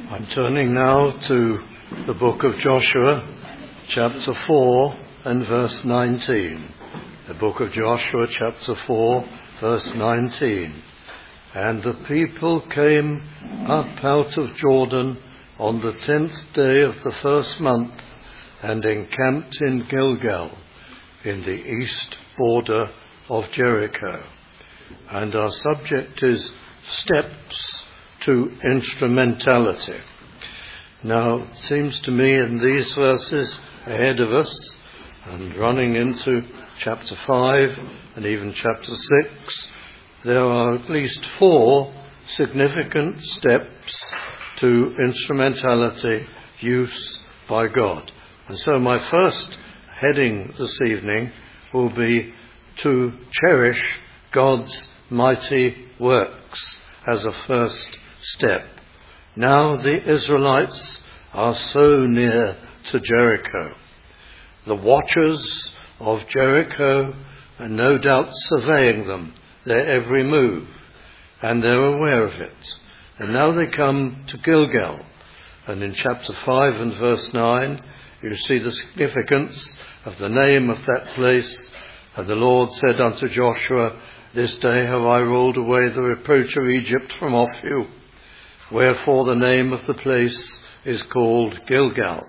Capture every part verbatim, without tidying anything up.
I'm turning now to the book of Joshua, chapter four and verse nineteen. The book of Joshua, chapter four, verse nineteen. And the people came up out of Jordan on the tenth day of the first month and encamped in Gilgal, in the east border of Jericho. And our subject is steps to instrumentality. Now, it seems to me in these verses ahead of us, and running into chapter five and even chapter six, there are at least four significant steps to instrumentality use by God. And so my first heading this evening will be to cherish God's mighty works as a first step. Now the Israelites are so near to Jericho. The watchers of Jericho are no doubt surveying them, their every move, and they're aware of it. And now they come to Gilgal, and in chapter five and verse nine you see the significance of the name of that place. And the Lord said unto Joshua, This day have I rolled away the reproach of Egypt from off you. Wherefore the name of the place is called Gilgal.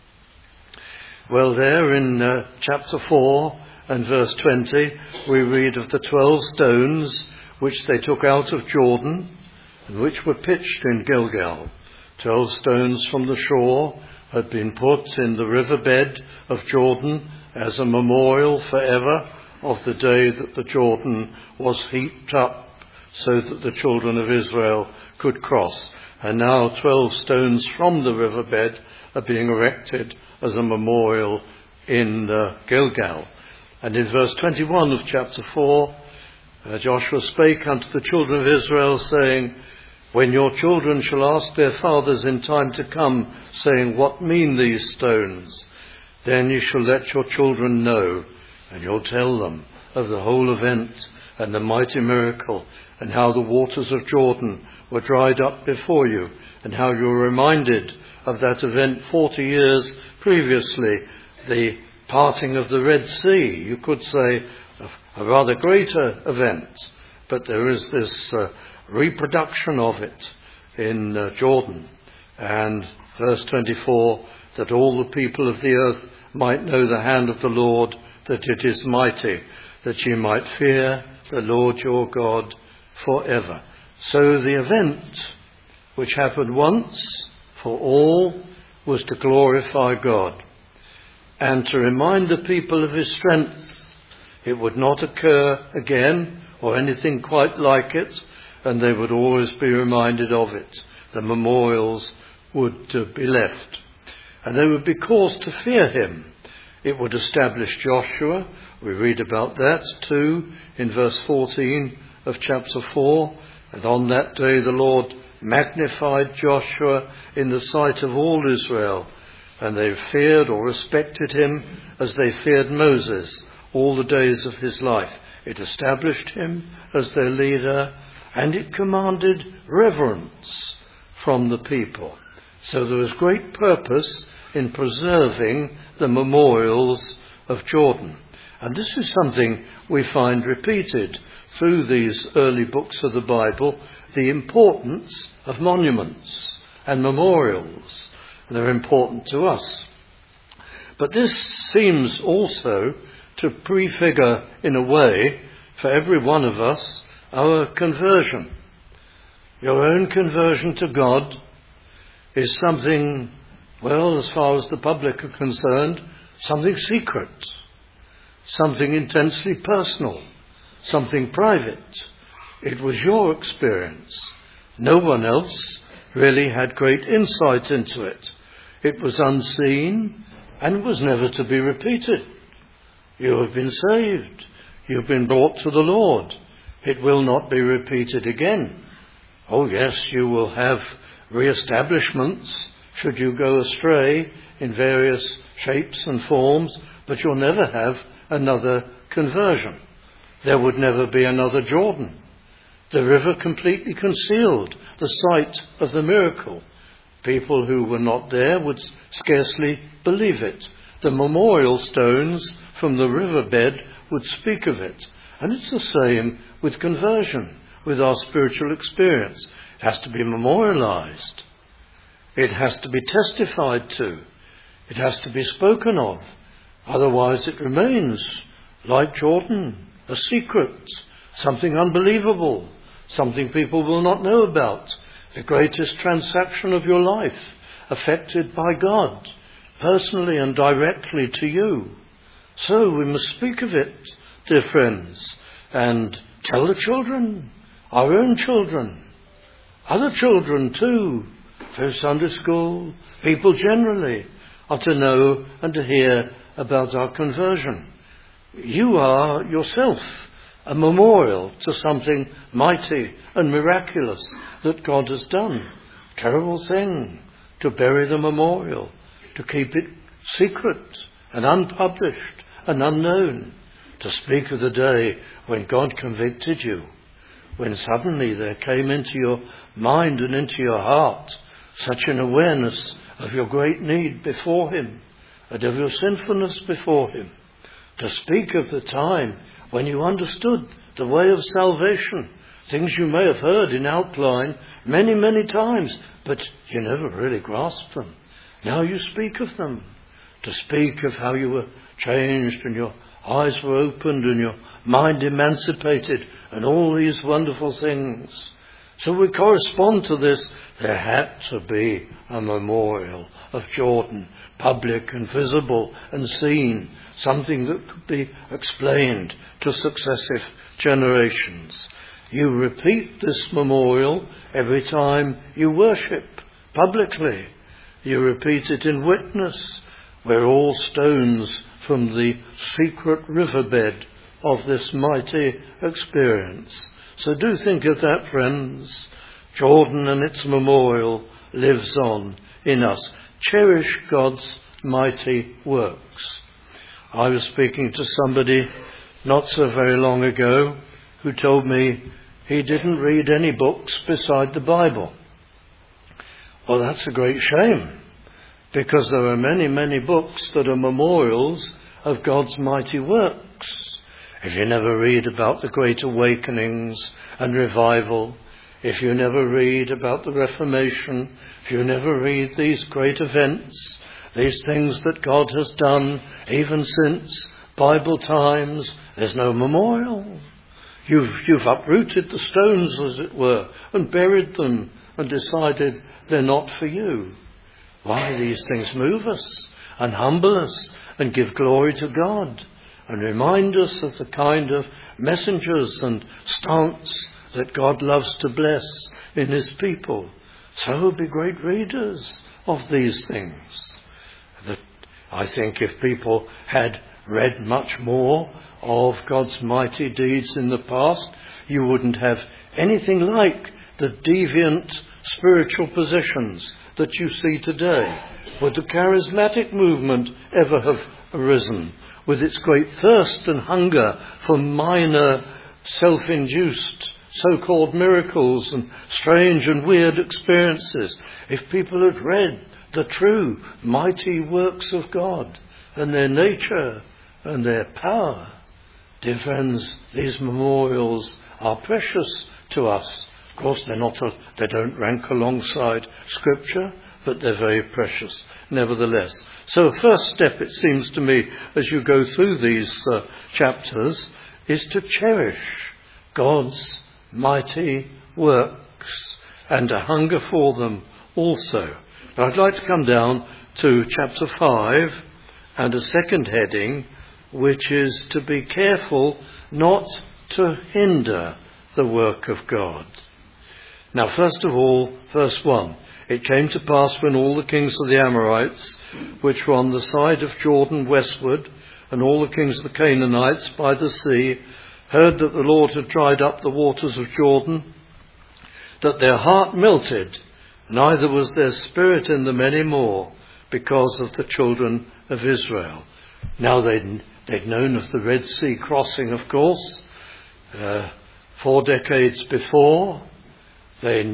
Well, there in uh, chapter four and verse twenty, we read of the twelve stones which they took out of Jordan and which were pitched in Gilgal. Twelve stones from the shore had been put in the riverbed of Jordan as a memorial forever of the day that the Jordan was heaped up so that the children of Israel could cross. And now twelve stones from the riverbed are being erected as a memorial in uh, Gilgal. And in verse twenty-one of chapter four, uh, Joshua spake unto the children of Israel, saying, When your children shall ask their fathers in time to come, saying, What mean these stones? Then you shall let your children know, and you'll tell them of the whole event and the mighty miracle, and how the waters of Jordan were dried up before you, and how you were reminded of that event forty years previously, the parting of the Red Sea. You could say a rather greater event, but there is this uh, reproduction of it in uh, Jordan. And verse twenty-four, that all the people of the earth might know the hand of the Lord, that it is mighty, that ye might fear the Lord your God forever. So the event which happened once for all was to glorify God and to remind the people of his strength. It would not occur again or anything quite like it, and they would always be reminded of it. The memorials would uh, be left, and they would be caused to fear him. It would establish Joshua. We read about that too in verse fourteen of chapter four. And on that day the Lord magnified Joshua in the sight of all Israel, and they feared or respected him as they feared Moses all the days of his life. It established him as their leader, and it commanded reverence from the people. So there was great purpose in preserving the memorials of Jordan. And this is something we find repeated through these early books of the Bible, the importance of monuments and memorials. They're important to us. But this seems also to prefigure, in a way, for every one of us, our conversion. Your own conversion to God is something, well, as far as the public are concerned, something secret, something intensely personal, something private. It was your experience. No one else really had great insight into it. It was unseen and was never to be repeated. You have been saved. You've been brought to the Lord. It will not be repeated again. Oh yes, you will have re-establishments should you go astray in various shapes and forms, but you'll never have another conversion. There would never be another Jordan. The river completely concealed the site of the miracle. People who were not there would scarcely believe it. The memorial stones from the riverbed would speak of it. And it's the same with conversion, with our spiritual experience. It has to be memorialized. It has to be testified to. It has to be spoken of. Otherwise it remains, like Jordan, a secret, something unbelievable, something people will not know about, the greatest transaction of your life, affected by God, personally and directly to you. So we must speak of it, dear friends, and tell the children, our own children, other children too, through Sunday school, people generally, are to know and to hear about our conversion. You are yourself a memorial to something mighty and miraculous that God has done. Terrible thing to bury the memorial, to keep it secret and unpublished and unknown, to speak of the day when God convicted you, when suddenly there came into your mind and into your heart such an awareness of your great need before him and of your sinfulness before him. To speak of the time when you understood the way of salvation, things you may have heard in outline many, many times, but you never really grasped them. Now you speak of them. To speak of how you were changed and your eyes were opened and your mind emancipated and all these wonderful things. So we correspond to this. There had to be a memorial of Jordan, public and visible and seen, something that could be explained to successive generations. You repeat this memorial every time you worship publicly. You repeat it in witness, where all stones from the secret riverbed of this mighty experience. So do think of that, friends. Jordan and its memorial lives on in us. Cherish God's mighty works. I was speaking to somebody not so very long ago who told me he didn't read any books beside the Bible. Well, that's a great shame, because there are many, many books that are memorials of God's mighty works. If you never read about the great awakenings and revival, if you never read about the Reformation, if you never read these great events, these things that God has done even since Bible times, there's no memorial. You've, you've uprooted the stones, as it were, and buried them and decided they're not for you. Why, these things move us and humble us and give glory to God and remind us of the kind of messengers and stance that God loves to bless in his people. So be great readers of these things. That I think if people had read much more of God's mighty deeds in the past, you wouldn't have anything like the deviant spiritual positions that you see today. Would the charismatic movement ever have arisen with its great thirst and hunger for minor self-induced so-called miracles and strange and weird experiences, if people had read the true mighty works of God and their nature and their power? Dear friends, these memorials are precious to us. Of course, they're not a, they don't rank alongside Scripture, but they're very precious nevertheless. So a first step, it seems to me, as you go through these uh, chapters, is to cherish God's mighty works and to hunger for them also. Now, I'd like to come down to chapter five and a second heading, which is to be careful not to hinder the work of God. Now, first of all, verse one. It came to pass when all the kings of the Amorites, which were on the side of Jordan westward, and all the kings of the Canaanites by the sea, heard that the Lord had dried up the waters of Jordan, that their heart melted, neither was there spirit in them any more, because of the children of Israel. Now they'd, they'd known of the Red Sea crossing, of course, uh, four decades before. They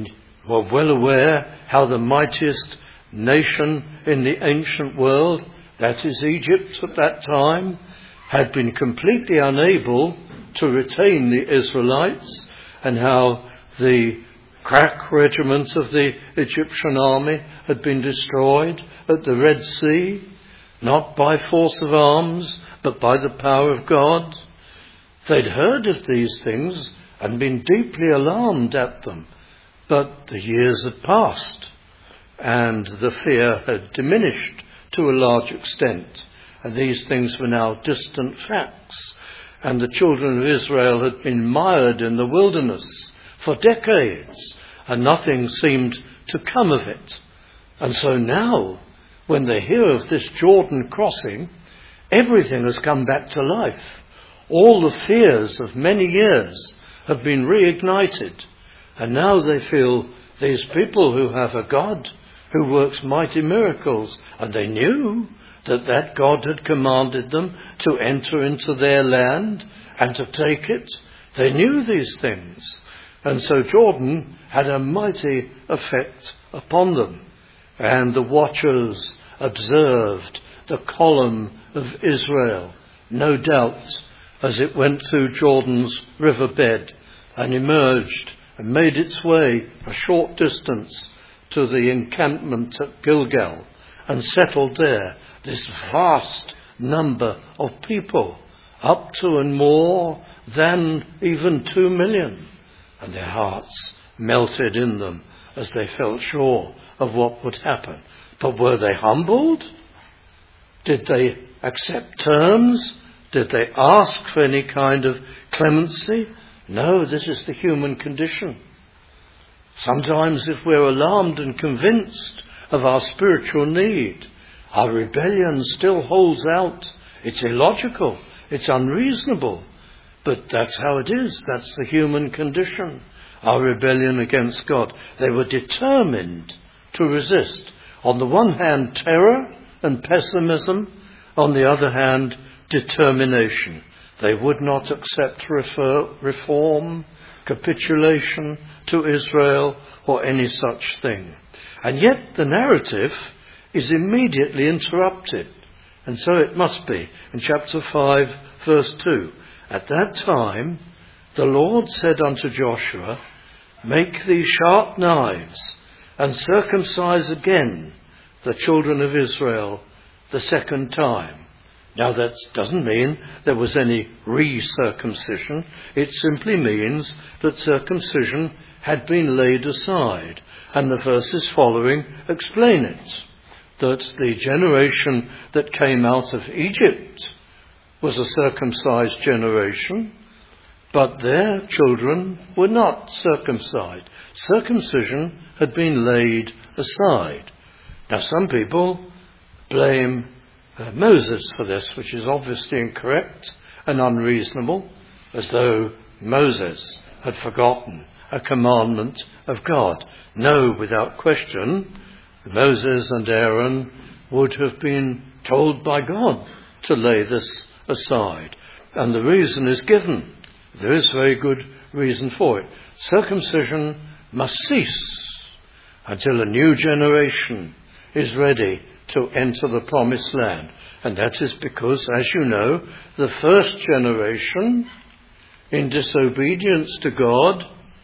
were well aware how the mightiest nation in the ancient world, that is Egypt at that time, had been completely unable to retain the Israelites, and how the crack regiment of the Egyptian army had been destroyed at the Red Sea, not by force of arms, but by the power of God. They'd heard of these things and been deeply alarmed at them, but the years had passed and the fear had diminished to a large extent, and these things were now distant facts, and the children of Israel had been mired in the wilderness for decades, and nothing seemed to come of it. And so now, when they hear of this Jordan crossing, everything has come back to life. All the fears of many years have been reignited, and now they feel these people who have a God who works mighty miracles, and they knew that that God had commanded them to enter into their land and to take it. They knew these things, and so Jordan had a mighty effect upon them. And the watchers observed the column of Israel, no doubt, as it went through Jordan's riverbed and emerged and made its way a short distance to the encampment at Gilgal and settled there, this vast number of people, up to and more than even two million. And their hearts melted in them as they felt sure of what would happen. But were they humbled? Did they accept terms? Did they ask for any kind of clemency? No, this is the human condition. Sometimes if we're alarmed and convinced of our spiritual need, our rebellion still holds out. It's illogical. It's unreasonable. But that's how it is. That's the human condition. Our rebellion against God. They were determined to resist. On the one hand, terror and pessimism. On the other hand, determination. They would not accept refer, reform, capitulation to Israel, or any such thing. And yet the narrative is immediately interrupted. And so it must be. In chapter five, verse two. At that time, the Lord said unto Joshua, Make thee sharp knives, and circumcise again the children of Israel the second time. Now that doesn't mean there was any re-circumcision. It simply means that circumcision had been laid aside. And the verses following explain it. That the generation that came out of Egypt was a circumcised generation, but their children were not circumcised. Circumcision had been laid aside. Now some people blame uh, Moses for this, which is obviously incorrect and unreasonable, as though Moses had forgotten a commandment of God. No, without question, Moses and Aaron would have been told by God to lay this aside. And the reason is given. There is very good reason for it. Circumcision must cease until a new generation is ready to enter the promised land. And that is because, as you know, the first generation, in disobedience to God,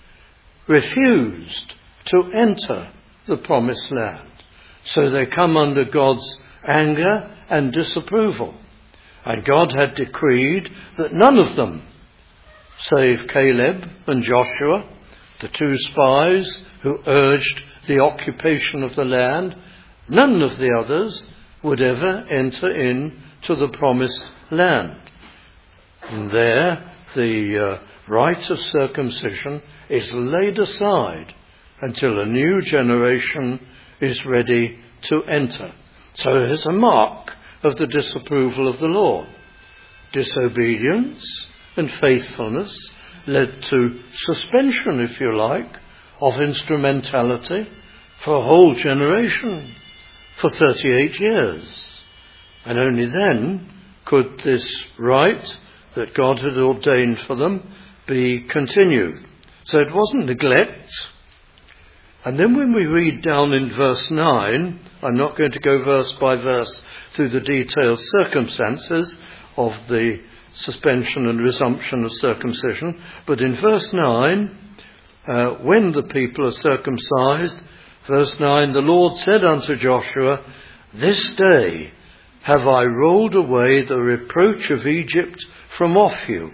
refused to enter the promised land. So they come under God's anger and disapproval. And God had decreed that none of them, save Caleb and Joshua, the two spies who urged the occupation of the land, none of the others would ever enter into the promised land. And there, the uh, rite of circumcision is laid aside until a new generation is ready to enter. So it is a mark of the disapproval of the Lord. Disobedience and faithfulness led to suspension, if you like, of instrumentality for a whole generation, for thirty-eight years. And only then could this rite that God had ordained for them be continued. So it wasn't neglect. And then when we read down in verse nine, I'm not going to go verse by verse through the detailed circumstances of the suspension and resumption of circumcision, but in verse nine, uh, when the people are circumcised, verse nine, the Lord said unto Joshua, this day have I rolled away the reproach of Egypt from off you.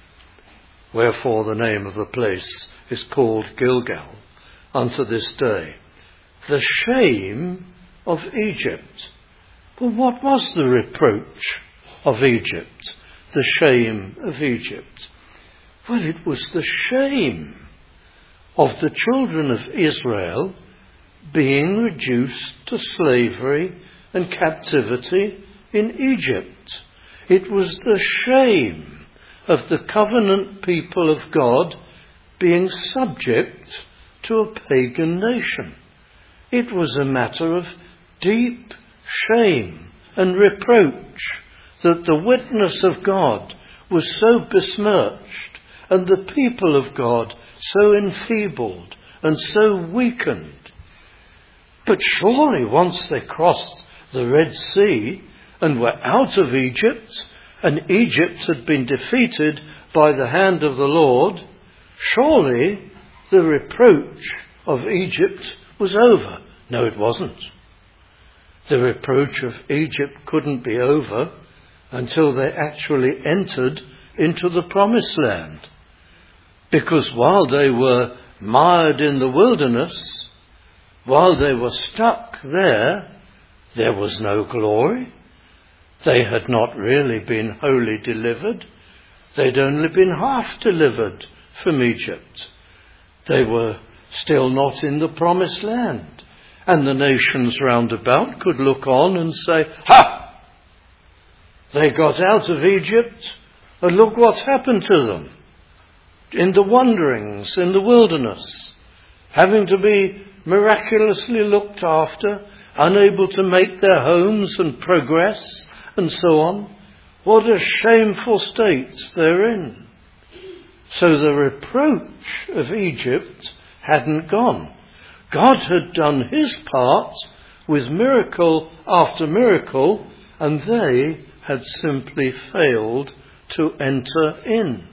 Wherefore the name of the place is called Gilgal unto this day. The shame of Egypt. Well, what was the reproach of Egypt? The shame of Egypt. Well, it was the shame of the children of Israel being reduced to slavery and captivity in Egypt. It was the shame of the covenant people of God being subject to a pagan nation. It was a matter of deep shame and reproach that the witness of God was so besmirched and the people of God so enfeebled and so weakened. But surely once they crossed the Red Sea and were out of Egypt, and Egypt had been defeated by the hand of the Lord, surely the reproach of Egypt was over. No, it wasn't. The reproach of Egypt couldn't be over until they actually entered into the promised land. Because while they were mired in the wilderness, while they were stuck there, there was no glory. They had not really been wholly delivered. They'd only been half delivered from Egypt. They were still not in the promised land. And the nations round about could look on and say, ha! They got out of Egypt, and look what's happened to them. In the wanderings, in the wilderness, having to be miraculously looked after, unable to make their homes and progress, and so on. What a shameful state they're in. So the reproach of Egypt hadn't gone. God had done his part with miracle after miracle, and they had simply failed to enter in.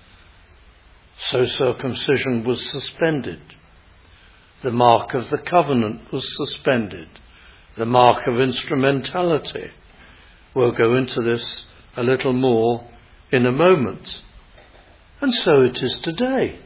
So circumcision was suspended. The mark of the covenant was suspended. The mark of instrumentality. We'll go into this a little more in a moment. And so it is today.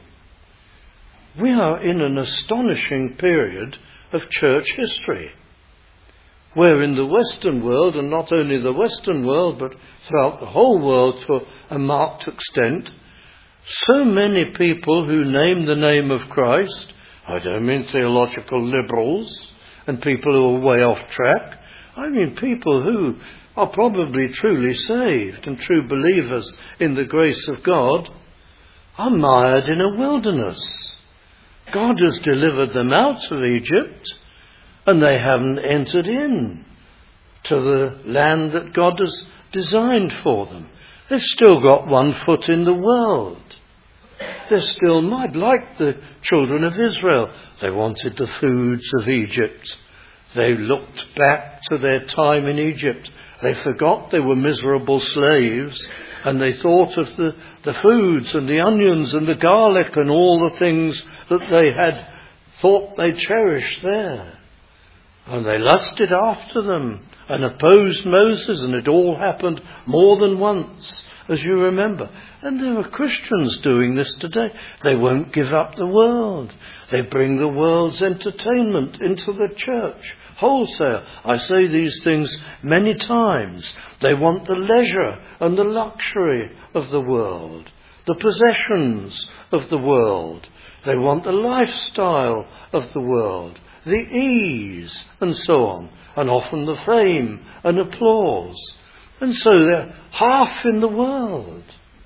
We are in an astonishing period of church history, where in the Western world, and not only the Western world, but throughout the whole world to a marked extent, so many people who name the name of Christ, I don't mean theological liberals and people who are way off track, I mean people who are probably truly saved and true believers in the grace of God, are mired in a wilderness. God has delivered them out of Egypt, and they haven't entered in to the land that God has designed for them. They've still got one foot in the world. They're still mired, like the children of Israel. They wanted the foods of Egypt. They looked back to their time in Egypt. They forgot they were miserable slaves, and they thought of the, the foods and the onions and the garlic and all the things that they had thought they cherished there. And they lusted after them and opposed Moses, and it all happened more than once, as you remember. And there are Christians doing this today. They won't give up the world. They bring the world's entertainment into the church. Wholesale. I say these things many times. They want the leisure and the luxury of the world, the possessions of the world. They want the lifestyle of the world, the ease and so on, and often the fame and applause. And so they're half in the world.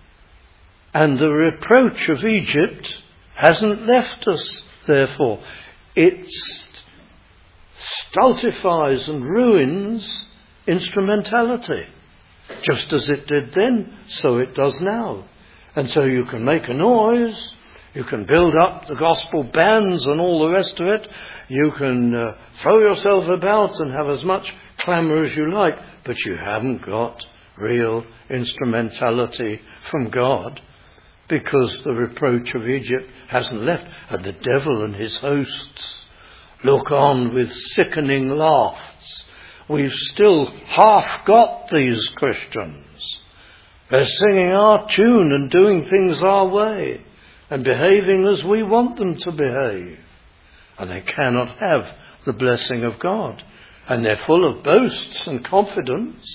And the reproach of Egypt hasn't left us, therefore. It stultifies and ruins instrumentality. Just as it did then, so it does now. And so you can make a noise, You can build up the gospel bands and all the rest of it. You can uh, throw yourself about and have as much clamour as you like, but you haven't got real instrumentality from God, because the reproach of Egypt hasn't left, and the devil and his hosts look on with sickening laughs. We've still half got these Christians. They're singing our tune and doing things our way and behaving as we want them to behave. And they cannot have the blessing of God. And they're full of boasts and confidence.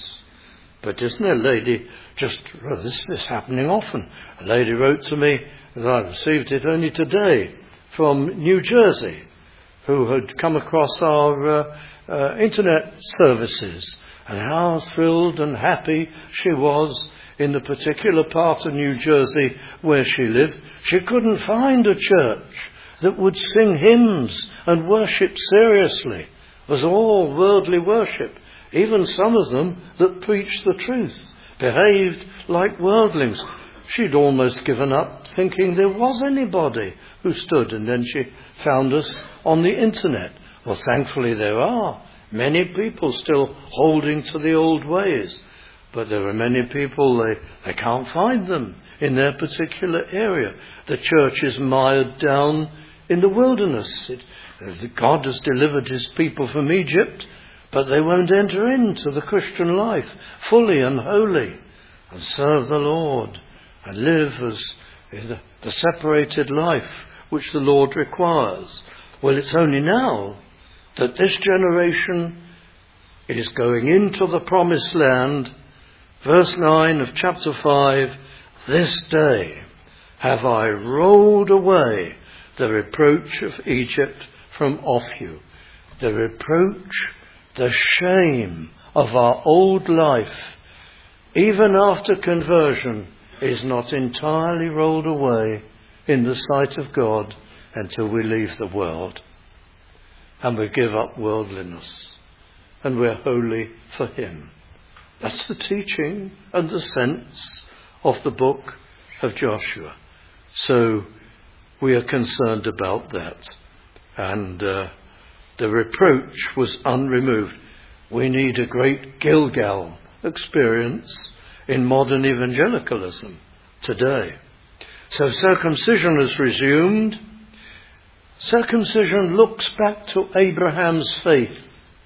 But isn't there a lady, just, well, this is happening often. A lady wrote to me, as I received it only today, from New Jersey, who had come across our uh, uh, internet services, and how thrilled and happy she was in the particular part of New Jersey where she lived. She couldn't find a church that would sing hymns and worship seriously. It was all worldly worship. Even some of them that preached the truth behaved like worldlings. She'd almost given up thinking there was anybody who stood, and then she found us on the internet. Well, thankfully there are many people still holding to the old ways. But there are many people, they, they can't find them in their particular area. The church is mired down in the wilderness. It, God has delivered his people from Egypt, but they won't enter into the Christian life fully and wholly and serve the Lord and live as the, the separated life which the Lord requires. Well, it's only now that this generation is going into the promised land. Verse nine of chapter five, this day have I rolled away the reproach of Egypt from off you. The reproach, the shame of our old life, even after conversion, is not entirely rolled away in the sight of God until we leave the world and we give up worldliness and we're holy for him. That's the teaching and the sense of the book of Joshua. So we are concerned about that. And uh, the reproach was unremoved. We need a great Gilgal experience in modern evangelicalism today. So circumcision is resumed. Circumcision looks back to Abraham's faith.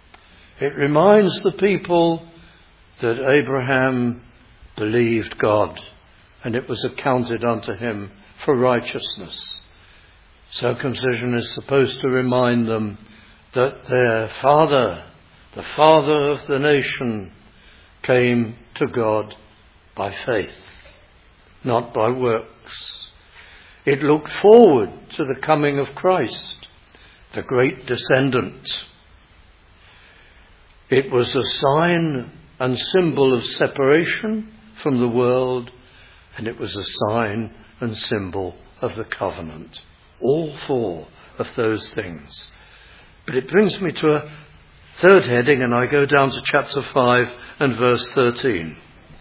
It reminds the people that Abraham believed God, and it was accounted unto him for righteousness. Circumcision is supposed to remind them that their father, the father of the nation, came to God by faith, not by works. It looked forward to the coming of Christ, the great descendant. It was a sign and symbol of separation from the world, and it was a sign and symbol of the covenant. All four of those things. But it brings me to a third heading, and I go down to chapter five and verse thirteen.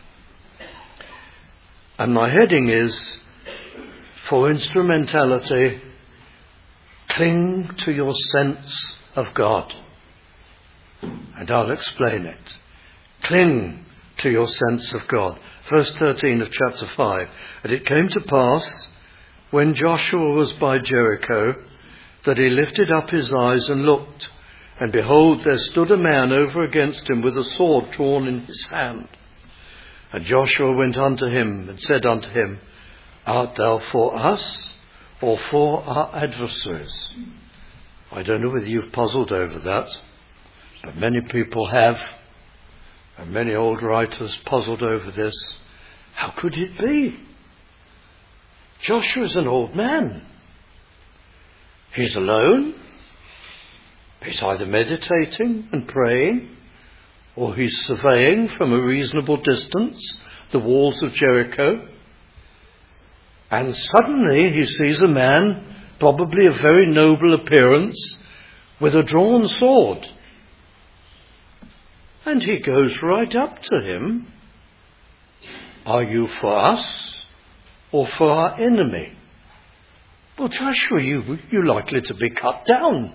And my heading is, for instrumentality, cling to your sense of God. And I'll explain it. Cling to your sense of God. Verse thirteen of chapter five. And it came to pass, when Joshua was by Jericho, that he lifted up his eyes and looked, and behold, there stood a man over against him with a sword drawn in his hand. And Joshua went unto him and said unto him, Art thou for us or for our adversaries? I don't know whether you've puzzled over that, but many people have. And many old writers puzzled over this. How could it be? Joshua's an old man. He's alone. He's either meditating and praying, or he's surveying from a reasonable distance the walls of Jericho. And suddenly he sees a man, probably of very noble appearance, with a drawn sword. And he goes right up to him. Are you for us or for our enemy? Well, Joshua, you, you're likely to be cut down.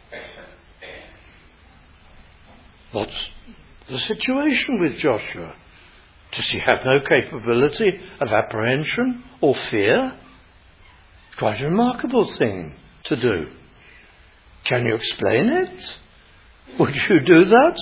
What's the situation with Joshua? Does he have no capability of apprehension or fear? Quite a remarkable thing to do. Can you explain it? Would you do that?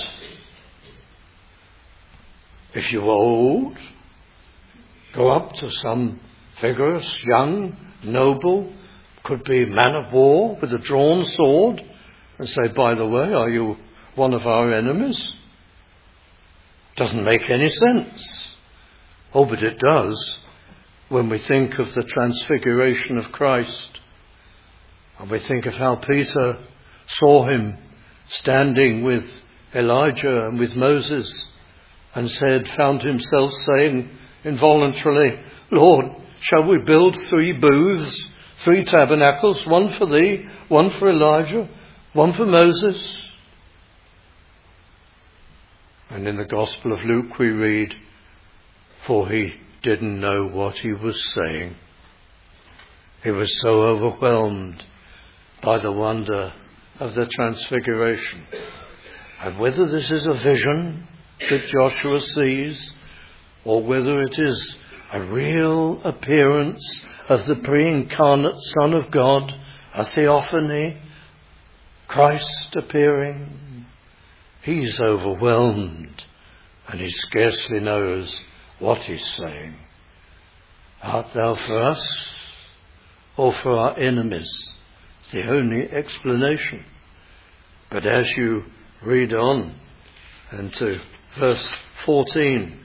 If you were old, go up to some vigorous, young, noble, could be man of war with a drawn sword, and say, by the way, are you one of our enemies? Doesn't make any sense. Oh, but it does when we think of the transfiguration of Christ, and we think of how Peter saw him standing with Elijah and with Moses, and said, found himself saying involuntarily, Lord, shall we build three booths, three tabernacles, one for thee, one for Elijah, one for Moses? And in the Gospel of Luke we read, for he didn't know what he was saying. He was so overwhelmed by the wonder of the transfiguration. And whether this is a vision that Joshua sees, or whether it is a real appearance of the pre-incarnate Son of God, a theophany, Christ appearing, he's overwhelmed and he scarcely knows what he's saying. Art thou for us or for our enemies? It's the only explanation. But as you read on and to verse fourteen,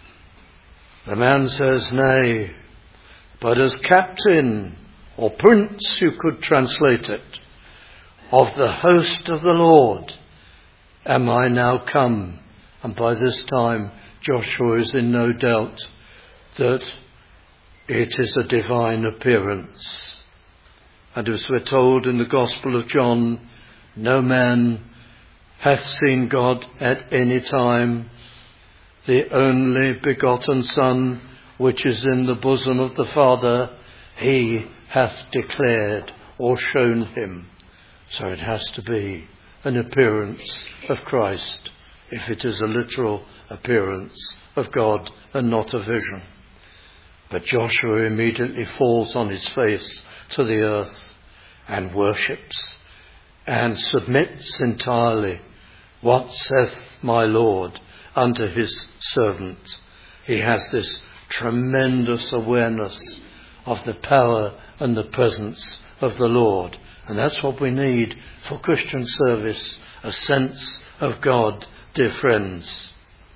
the man says, nay, but as captain or prince, you could translate it, of the host of the Lord am I now come. And by this time Joshua is in no doubt that it is a divine appearance. And as we're told in the Gospel of John, no man hath seen God at any time. The only begotten Son, which is in the bosom of the Father, he hath declared or shown him. So it has to be an appearance of Christ, if it is a literal appearance of God and not a vision. But Joshua immediately falls on his face to the earth and worships and submits entirely. What saith my Lord unto his servant? He has this tremendous awareness of the power and the presence of the Lord. And that's what we need for Christian service, a sense of God, dear friends.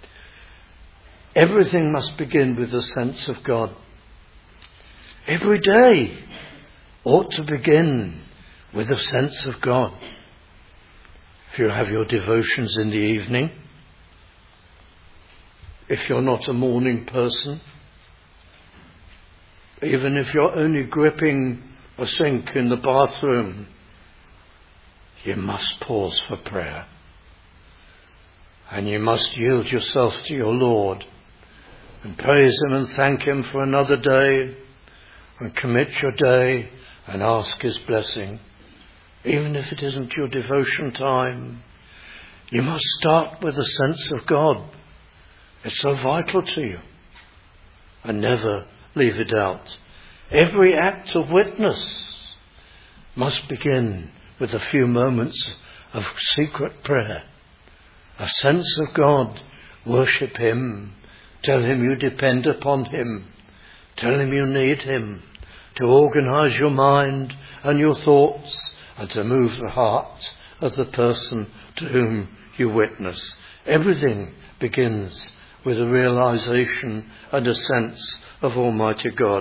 Everything must begin with a sense of God. Every day ought to begin with a sense of God. If you have your devotions in the evening, if you're not a morning person, even if you're only gripping a sink in the bathroom, you must pause for prayer. And you must yield yourself to your Lord and praise him and thank him for another day, and commit your day and ask his blessing. Even if it isn't your devotion time, you must start with a sense of God. It's so vital to you. And never leave it out. Every act of witness must begin with a few moments of secret prayer. A sense of God. Worship him. Tell him you depend upon him. Tell him you need him to organize your mind and your thoughts and to move the heart of the person to whom you witness. Everything begins with a realization and a sense of Almighty God.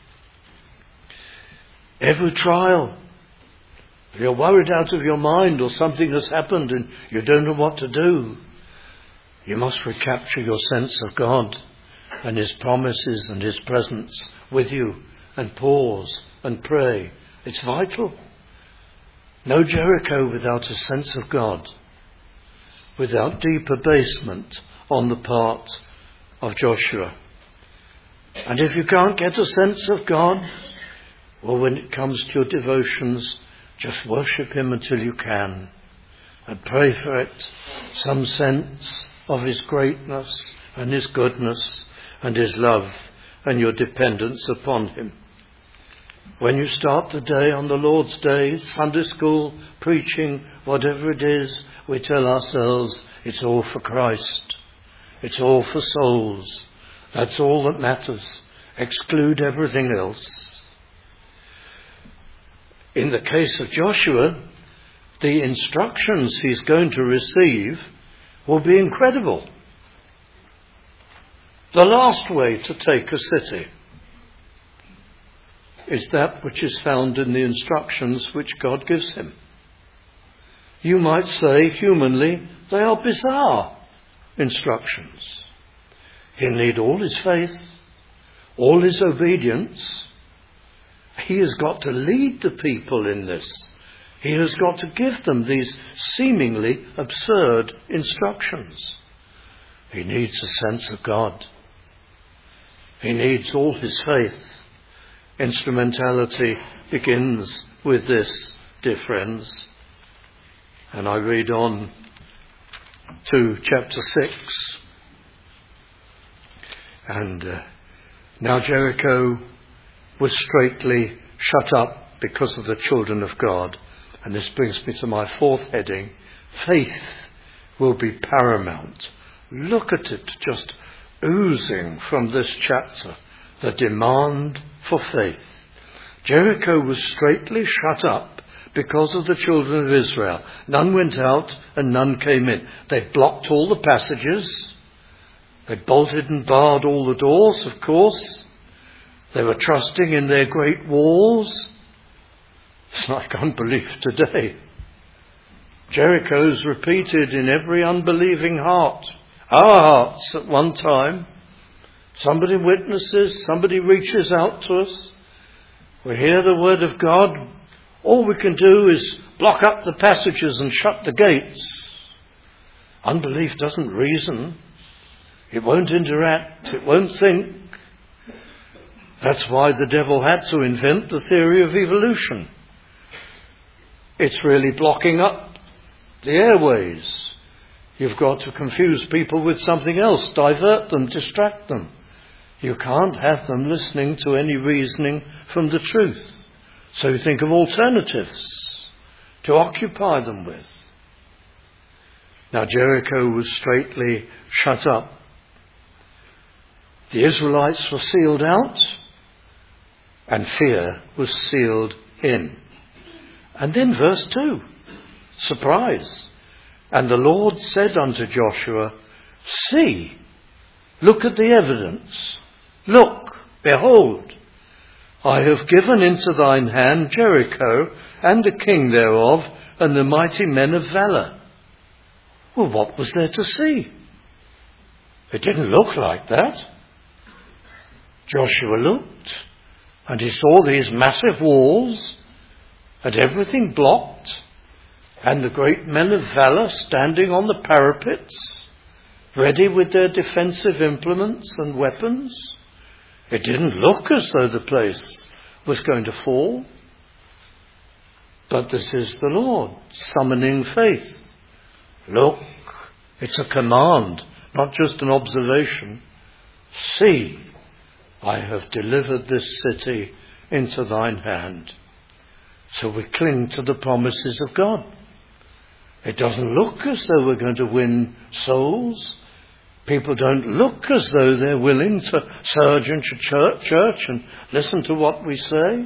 Every trial, if you're worried out of your mind or something has happened and you don't know what to do, you must recapture your sense of God and his promises and his presence with you, and pause and pray. It's vital. No Jericho without a sense of God, without deep abasement on the part of Joshua. And if you can't get a sense of God, Or when it comes to your devotions, just worship him until you can. And pray for it. Some sense of his greatness and his goodness and his love and your dependence upon him. When you start the day on the Lord's Day, Sunday school, preaching, whatever it is, we tell ourselves it's all for Christ. It's all for souls. That's all that matters. Exclude everything else. In the case of Joshua, the instructions he's going to receive will be incredible. The last way to take a city is that which is found in the instructions which God gives him. You might say, humanly, they are bizarre instructions. He'll need all his faith, all his obedience. He has got to lead the people in this. He has got to give them these seemingly absurd instructions. He needs a sense of God. He needs all his faith. Instrumentality begins with this, dear friends. And I read on to chapter six. And uh, now Jericho was straitly shut up because of the children of God. And this brings me to my fourth heading. Faith will be paramount. Look at it just oozing from this chapter. The demand for faith. Jericho was straitly shut up because of the children of Israel. None went out and none came in. They blocked all the passages. They bolted and barred all the doors, of course. They were trusting in their great walls. It's like unbelief today. Jericho's repeated in every unbelieving heart. Our hearts at one time. Somebody witnesses, somebody reaches out to us. We hear the word of God. All we can do is block up the passages and shut the gates. Unbelief doesn't reason. It won't interact. It won't think. That's why the devil had to invent the theory of evolution. It's really blocking up the airways. You've got to confuse people with something else, divert them, distract them. You can't have them listening to any reasoning from the truth. So you think of alternatives to occupy them with. Now Jericho was straitly shut up. The Israelites were sealed out, and fear was sealed in. And then verse two, surprise. And the Lord said unto Joshua, see, look at the evidence. Look, behold, I have given into thine hand Jericho and the king thereof and the mighty men of valour. Well, what was there to see? It didn't look like that. Joshua looked and he saw these massive walls and everything blocked and the great men of valour standing on the parapets, ready with their defensive implements and weapons. It didn't look as though the place was going to fall. But this is the Lord summoning faith. Look, it's a command, not just an observation. See, I have delivered this city into thine hand. So we cling to the promises of God. It doesn't look as though we're going to win souls. People don't look as though they're willing to surge into church and listen to what we say.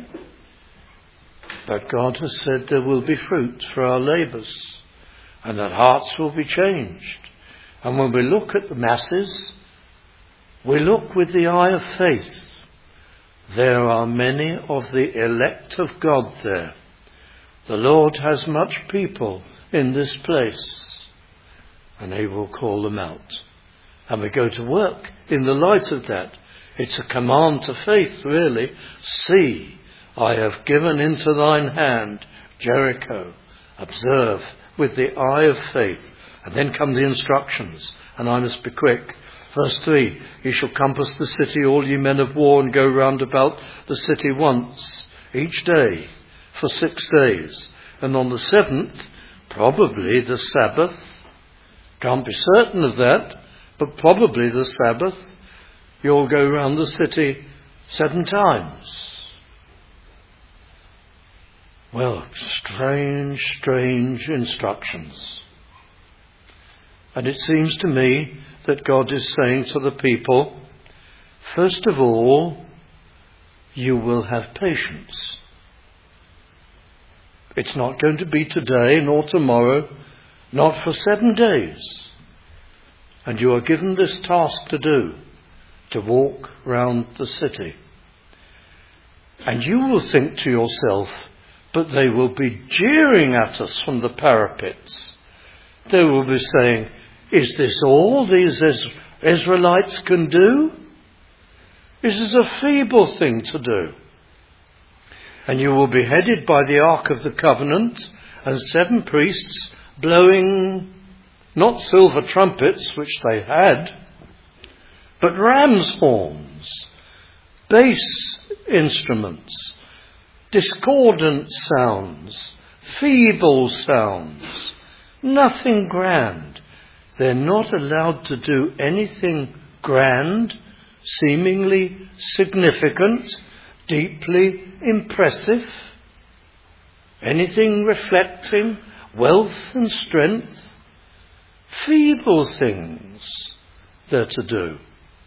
But God has said there will be fruit for our labours and that hearts will be changed. And when we look at the masses, we look with the eye of faith. There are many of the elect of God there. The Lord has much people in this place, and he will call them out. And we go to work in the light of that. It's a command to faith, really. See, I have given into thine hand Jericho. Observe with the eye of faith. And then come the instructions, and I must be quick. Verse three, ye shall compass the city, all ye men of war, and go round about the city once. each day for six days. And on the seventh, probably the Sabbath, can't be certain of that, but probably the Sabbath, you'll go round the city seven times. Well, strange, strange instructions. And it seems to me that God is saying to the people, first of all, you will have patience. It's not going to be today nor tomorrow, not for seven days. And you are given this task to do, to walk round the city. And you will think to yourself, but they will be jeering at us from the parapets. They will be saying, is this all these Israelites can do? This is a feeble thing to do. And you will be headed by the Ark of the Covenant and seven priests blowing not silver trumpets, which they had, but ram's horns, bass instruments, discordant sounds, feeble sounds, nothing grand. They're not allowed to do anything grand, seemingly significant, deeply impressive, anything reflecting wealth and strength. Feeble things they're to do.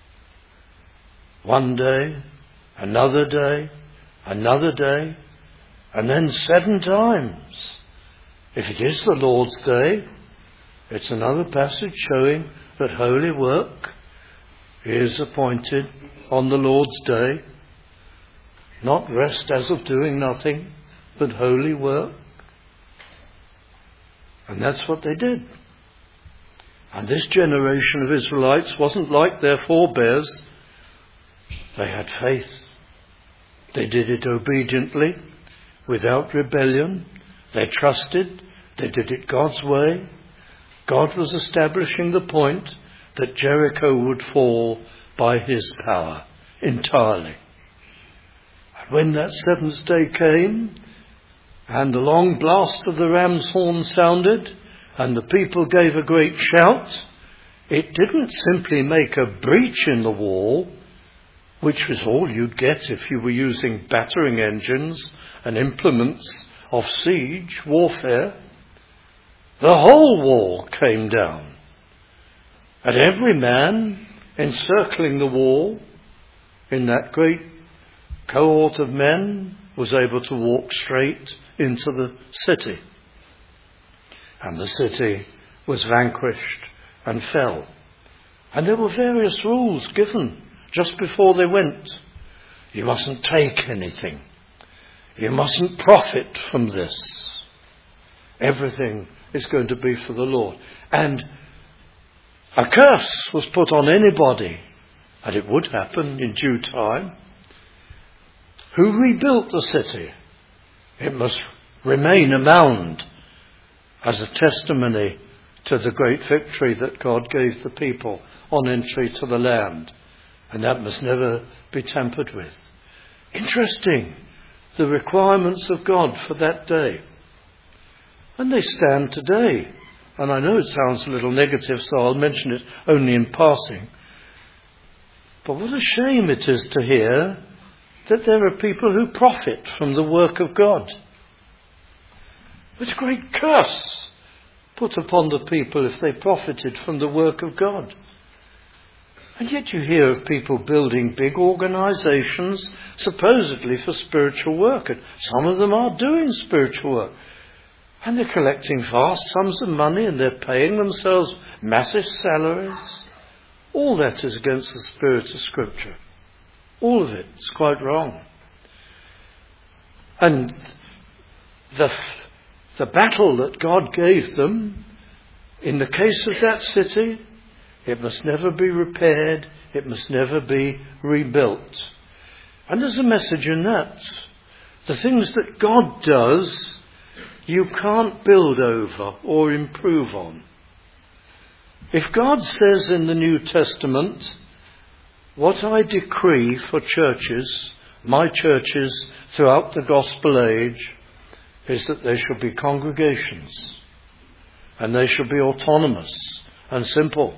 One day, another day, another day, and then seven times. If it is the Lord's day, it's another passage showing that holy work is appointed on the Lord's day. Not rest as of doing nothing, but holy work. And that's what they did. And this generation of Israelites wasn't like their forebears. They had faith. They did it obediently, without rebellion. They trusted. They did it God's way. God was establishing the point that Jericho would fall by his power entirely. And when that seventh day came, and the long blast of the ram's horn sounded, and the people gave a great shout, it didn't simply make a breach in the wall, which was all you'd get if you were using battering engines and implements of siege warfare. The whole wall came down, and every man encircling the wall in that great cohort of men was able to walk straight into the city. And the city was vanquished and fell. And there were various rules given just before they went. You mustn't take anything. You mustn't profit from this. Everything is going to be for the Lord. And a curse was put on anybody, and it would happen in due time, who rebuilt the city. It must remain a mound as a testimony to the great victory that God gave the people on entry to the land. And that must never be tampered with. Interesting, the requirements of God for that day. And they stand today. And I know it sounds a little negative, so I'll mention it only in passing. But what a shame it is to hear that there are people who profit from the work of God. It's a great curse put upon the people if they profited from the work of God. And yet you hear of people building big organizations supposedly for spiritual work. And some of them are doing spiritual work. And they're collecting vast sums of money and they're paying themselves massive salaries. All that is against the spirit of Scripture. All of it is quite wrong. And the, the battle that God gave them, in the case of that city, it must never be repaired. It must never be rebuilt. And there's a message in that. The things that God does, you can't build over or improve on. If God says in the New Testament, what I decree for churches, my churches throughout the gospel age is that they should be congregations, and they should be autonomous and simple.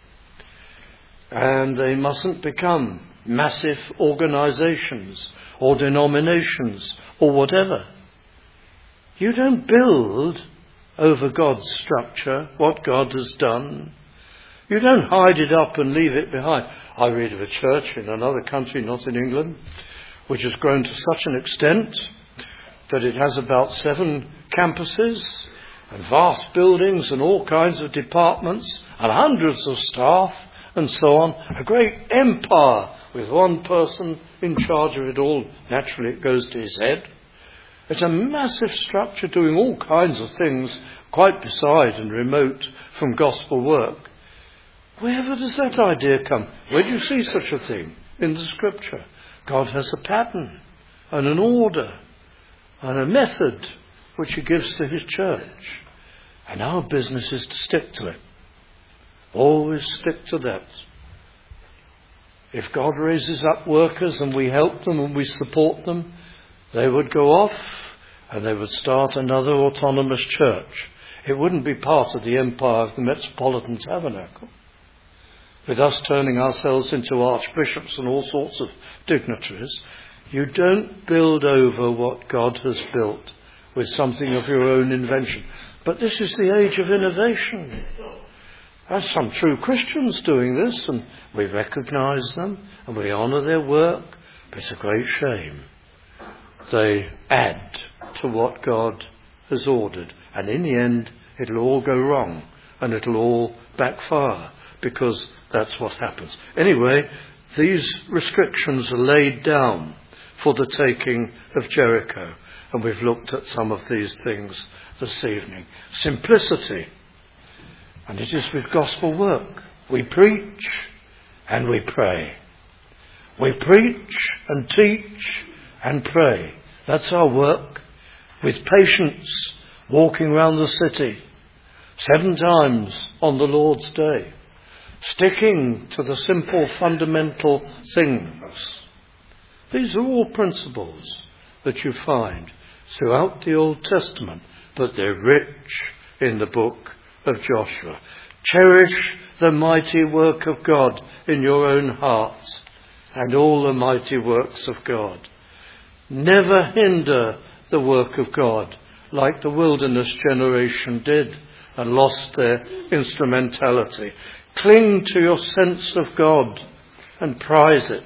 And they mustn't become massive organizations or denominations or whatever. You don't build over God's structure, what God has done. You don't hide it up and leave it behind. I read of a church in another country, not in England, which has grown to such an extent that it has about seven campuses and vast buildings and all kinds of departments and hundreds of staff and so on. A great empire with one person in charge of it all. Naturally, it goes to his head. It's a massive structure doing all kinds of things quite beside and remote from gospel work. Wherever does that idea come? Where do you see such a thing in the scripture? God has a pattern and an order and a method which he gives to his church. And our business is to stick to it. Always stick to that. If God raises up workers and we help them and we support them, they would go off and they would start another autonomous church. It wouldn't be part of the empire of the Metropolitan Tabernacle. With us turning ourselves into archbishops and all sorts of dignitaries, you don't build over what God has built with something of your own invention. But this is the age of innovation. There's some true Christians doing this, and we recognise them and we honour their work, but it's a great shame. They add to what God has ordered, and in the end it'll all go wrong and it'll all backfire, because that's what happens. Anyway, these restrictions are laid down for the taking of Jericho, and we've looked at some of these things this evening. Simplicity. And it is with gospel work. We preach and we pray. We preach and teach and pray. That's our work. With patience, walking round the city seven times on the Lord's Day. Sticking to the simple fundamental things. These are all principles that you find throughout the Old Testament, but they're rich in the book of Joshua. Cherish the mighty work of God in your own heart and all the mighty works of God. Never hinder the work of God like the wilderness generation did and lost their instrumentality. Cling to your sense of God and prize it.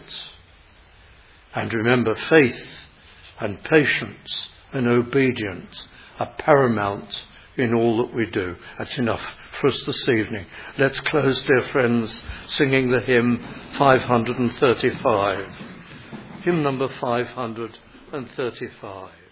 And remember, faith and patience and obedience are paramount in all that we do. That's enough for us this evening. Let's close, dear friends, singing the hymn five hundred thirty-five. Hymn number five hundred thirty-five.